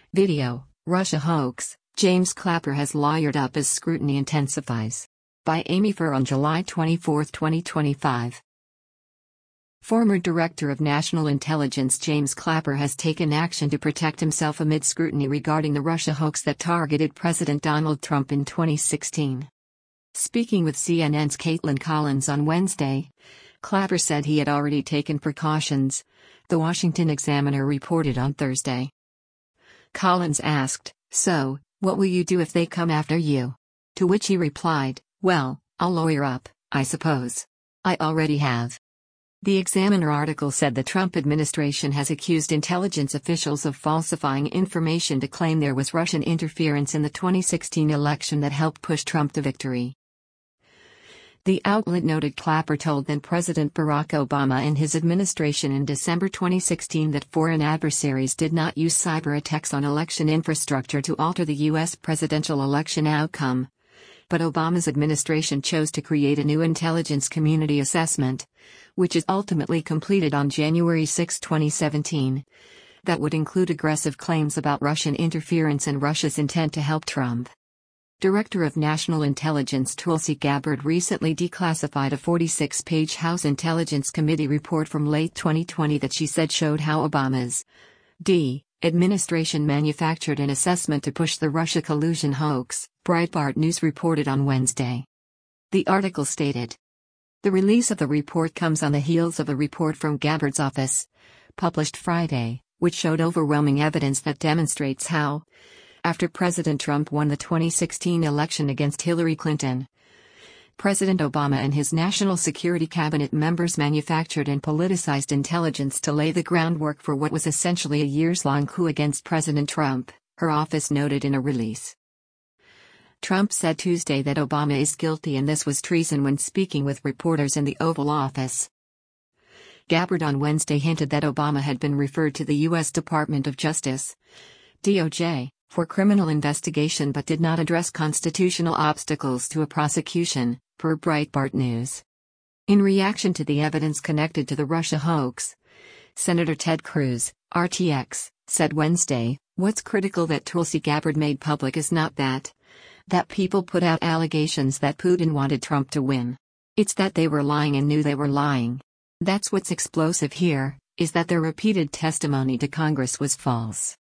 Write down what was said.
Video, Russia hoax, James Clapper has lawyered up as scrutiny intensifies. By Amy Furr on July 24, 2025. Former Director of National Intelligence James Clapper has taken action to protect himself amid scrutiny regarding the Russia hoax that targeted President Donald Trump in 2016. Speaking with CNN's Caitlin Collins on Wednesday, Clapper said he had already taken precautions, The Washington Examiner reported on Thursday. Collins asked, "So, what will you do if they come after you?" To which he replied, "Well, I'll lawyer up, I suppose. I already have." The Examiner article said the Trump administration has accused intelligence officials of falsifying information to claim there was Russian interference in the 2016 election that helped push Trump to victory. The outlet noted Clapper told then-President Barack Obama and his administration in December 2016 that foreign adversaries did not use cyber attacks on election infrastructure to alter the U.S. presidential election outcome. But Obama's administration chose to create a new intelligence community assessment, which is ultimately completed on January 6, 2017, that would include aggressive claims about Russian interference and Russia's intent to help Trump. Director of National Intelligence Tulsi Gabbard recently declassified a 46-page House Intelligence Committee report from late 2020 that she said showed how Obama's administration manufactured an assessment to push the Russia collusion hoax, Breitbart News reported on Wednesday. The article stated, "The release of the report comes on the heels of a report from Gabbard's office, published Friday, which showed overwhelming evidence that demonstrates how, after President Trump won the 2016 election against Hillary Clinton, President Obama and his national security cabinet members manufactured and politicized intelligence to lay the groundwork for what was essentially a years-long coup against President Trump," her office noted in a release. Trump said Tuesday that Obama is guilty and this was treason when speaking with reporters in the Oval Office. Gabbard on Wednesday hinted that Obama had been referred to the U.S. Department of Justice, DOJ, for criminal investigation but did not address constitutional obstacles to a prosecution, per Breitbart News. In reaction to the evidence connected to the Russia hoax, Senator Ted Cruz, RTX, said Wednesday, "What's critical that Tulsi Gabbard made public is not that people put out allegations that Putin wanted Trump to win. It's that they were lying and knew they were lying. That's what's explosive here, is that their repeated testimony to Congress was false."